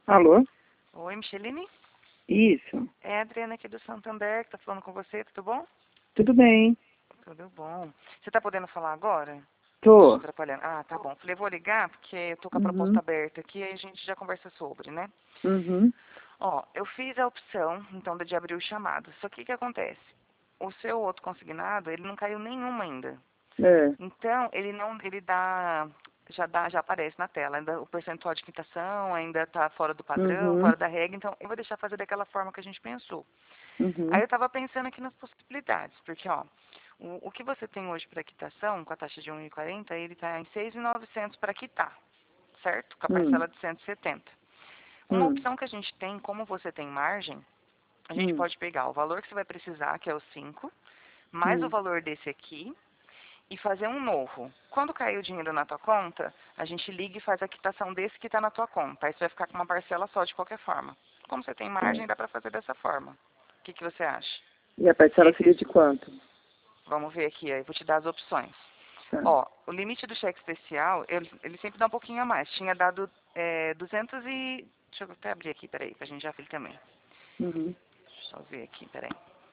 Alô? Oi, Micheline? Isso. É a Adriana aqui do Santander, que tá falando com você, tudo bom? Tudo bem? Tudo bom. Você tá podendo falar agora? Tô Tô. atrapalhando. Ah, tá bom. Falei, vou ligar porque eu tô com a proposta Uhum. aberta aqui e a gente já conversa sobre, né? Uhum. Ó, eu fiz a opção, então, de abrir o chamado. Só que o que acontece? O seu outro consignado, ele não caiu nenhuma ainda. É. Então, ele não, ele já aparece na tela. Ainda, o percentual de quitação ainda está fora do padrão, Uhum. fora da regra. Então, eu vou deixar fazer daquela forma que a gente pensou. Aí Uhum. eu estava pensando aqui nas possibilidades, porque ó, o que você tem hoje para quitação, com a taxa de 1,40, ele está em 6.900 para quitar, certo? Com a Hum. parcela de 170. Uma Hum. opção que a gente tem, como você tem margem, a gente Hum. pode pegar o valor que você vai precisar, que é o 5, mais o Hum. valor desse aqui, e fazer um novo. Quando cair o dinheiro na tua conta, a gente liga e faz a quitação desse que está na tua conta. Aí você vai ficar com uma parcela só de qualquer forma. Como você tem Tá. margem, dá para fazer dessa forma. O que você acha? E a parcela seria de quanto? Vamos ver aqui, aí eu vou te dar as opções. Tá. Ó, o limite do cheque especial, ele sempre dá um pouquinho a mais. Tinha dado 200 e... Deixa eu até abrir aqui, peraí, pra gente já ver também. Uhum. Deixa eu ver aqui, peraí.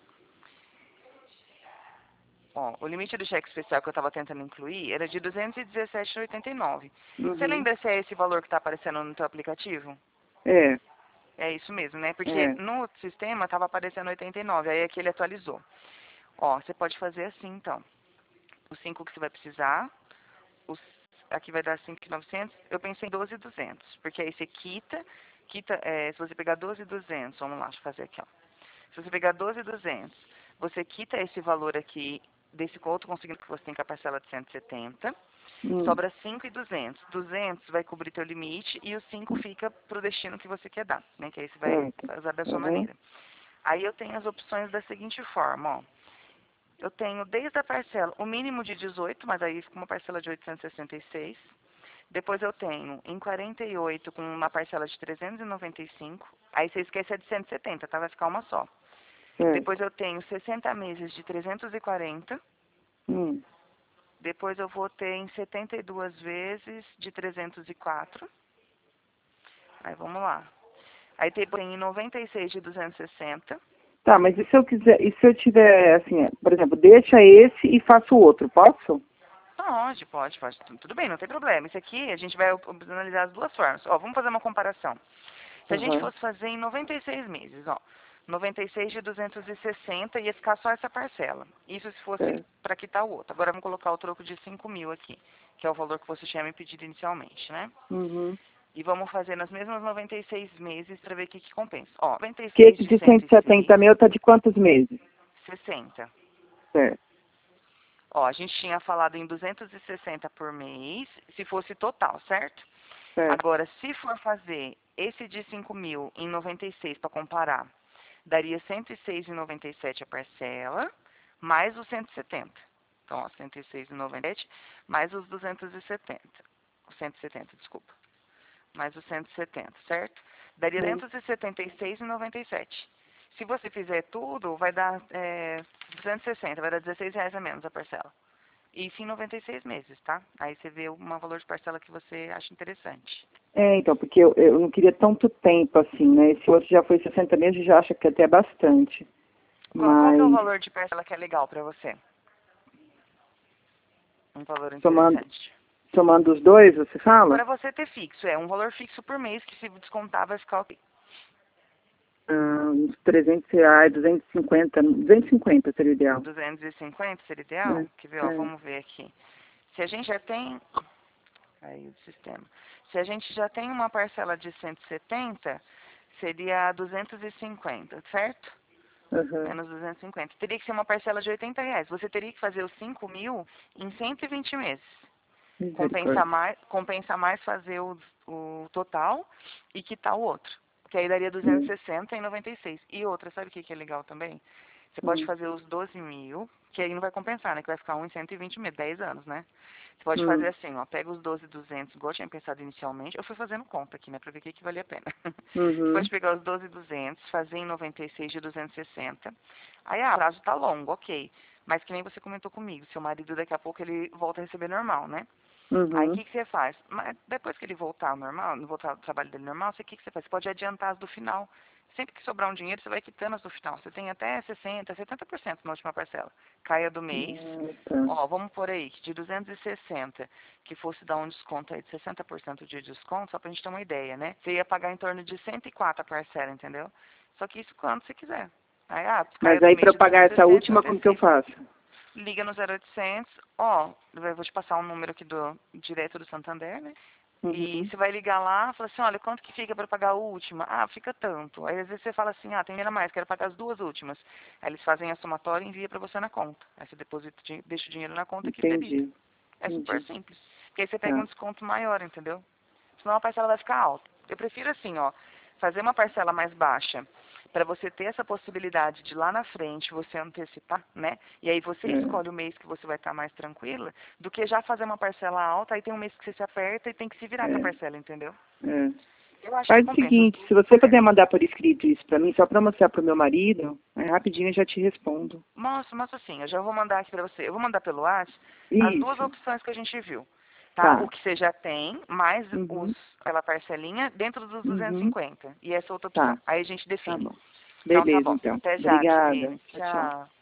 Ó, o limite do cheque especial que eu estava tentando incluir era de 217,89. Você Uhum. lembra se é esse valor que está aparecendo no teu aplicativo? É. É isso mesmo, né? Porque É. no sistema estava aparecendo 89, aí aqui ele atualizou. Ó, você pode fazer assim, então. Os 5 que você vai precisar, os, aqui vai dar 5.900, eu pensei em 12.200, porque aí você quita se você pegar 12.200, vamos lá, deixa eu fazer aqui, ó. Se você pegar 12.200, você quita esse valor aqui, desse outro consignado que você tem com a parcela de 170, Hum. sobra 5.200. 200 vai cobrir teu limite e os 5 fica pro destino que você quer dar, né? Que aí você vai Certo. usar da sua Uhum. maneira. Aí eu tenho as opções da seguinte forma, ó. Eu tenho desde a parcela, o mínimo de 18, mas aí fica uma parcela de 866. Depois eu tenho em 48 com uma parcela de 395. Aí você esquece a de 170, tá? Vai ficar uma só. Depois Certo. eu tenho 60 meses de 340. Hum. Depois eu vou ter em 72 vezes de 304. Aí vamos lá. Aí tem em 96 de 260. Tá, mas e se eu quiser, e se eu tiver, assim, por exemplo, deixa esse e faço o outro, posso? Pode. Tudo bem, não tem problema. Isso aqui a gente vai analisar as duas formas. Ó, vamos fazer uma comparação. Se a gente Uhum. fosse fazer em 96 meses, ó, 96 de 260 ia ficar só essa parcela. Isso se fosse Certo. para quitar o outro. Agora vamos colocar o troco de 5.000 aqui, que é o valor que você tinha me pedido inicialmente, né? Uhum. E vamos fazer nas mesmas 96 meses para ver o que que compensa. Ó, Que 96 esse de de 170 106, mil tá de quantos meses? 60. Certo. Ó, a gente tinha falado em 260 por mês, se fosse total, certo? Certo. Agora, se for fazer esse de 5.000 em 96 para comparar, daria 106,97 a parcela, mais os 170. Então, ó, 106,97 mais os 270. Os 170, desculpa. Mais os 170, certo? Daria Hum. 276,97. Se você fizer tudo, vai dar 260, vai dar R$ 16 a menos a parcela. Isso em 96 meses, tá? Aí você vê um valor de parcela que você acha interessante. É, então, porque eu não queria tanto tempo assim, né? Esse outro já foi 60 meses e já acha que até é bastante. Qual que é o Mas, valor de parcela que é legal para você? Um valor somando, interessante. somando os dois, você fala? Para você ter fixo, um valor fixo por mês que se descontar vai ficar ok. Uns R$ 300, 250 seria o ideal. 250 seria ideal? É, Quer ver, ó, é. vamos ver aqui. Se a gente já tem... Aí o sistema. Se a gente já tem uma parcela de 170, seria 250, certo? Uhum. Menos 250. Teria que ser uma parcela de R$ 80. Você teria que fazer os 5.000 em 120 meses. Misericórdia. Compensa mais fazer o total e quitar o outro. Que aí daria Hum. 260 e 96. E outra, sabe o que é legal também? Você pode Hum. fazer os 12.000, que aí não vai compensar, né? Que vai ficar um em 120 meses, 10 anos, né? Você pode fazer Hum. assim, ó, pega os 12.200, igual eu tinha pensado inicialmente. Eu fui fazendo conta aqui, né, pra ver o que valia a pena. Você pode Uhum. pegar os 12.200, fazer em 96 de 260. Aí, o prazo tá longo, ok. Mas que nem você comentou comigo, seu marido daqui a pouco ele volta a receber normal, né? Aí o Uhum. que você faz? Mas depois que ele voltar ao normal, voltar ao trabalho dele normal, o que você faz? Você pode adiantar as do final. Sempre que sobrar um dinheiro, você vai quitando as do final. Você tem até 60%, 70% na última parcela. Caia do mês. Tá. Ó, vamos por aí, que de 260, que fosse dar um desconto aí de 60% de desconto, só pra gente ter uma ideia, né? Você ia pagar em torno de 104 a parcela, entendeu? Só que isso quando você quiser. Aí, caia Mas do aí mês para eu de pagar essa 260, última, como que eu antecipa. faço? Liga no 0800, ó, eu vou te passar um número aqui direto do Santander, né? E Uhum. você vai ligar lá e fala assim, olha, quanto que fica para pagar a última? Ah, fica tanto. Aí às vezes você fala assim, tem dinheiro a mais, quero pagar as duas últimas. Aí eles fazem a somatória e envia para você na conta. Aí você deposita, deixa o dinheiro na conta que ele debita. Entendi. É super Entendi. simples. Porque aí você pega um Tá. desconto maior, entendeu? Senão a parcela vai ficar alta. Eu prefiro assim, ó, fazer uma parcela mais baixa para você ter essa possibilidade de lá na frente você antecipar, né? E aí você É. escolhe o mês que você vai estar mais tranquila, do que já fazer uma parcela alta, aí tem um mês que você se aperta e tem que se virar com a É. parcela, entendeu? É. Eu acho que Faz o compensa. seguinte, se você puder mandar por escrito isso para mim, só para mostrar pro meu marido, aí rapidinho eu já te respondo. Mostra assim, eu já vou mandar aqui para você. Eu vou mandar pelo WhatsApp as duas Isso. opções que a gente viu. Tá? O Tá. que você já tem, mais Uhum. aquela parcelinha dentro dos Uhum. 250. E essa outra opção. Tá. Aí a gente Tá define. bom. Então tá Beleza, bom. então. Até já, Obrigada. Tirine. Tchau, tchau. Tchau.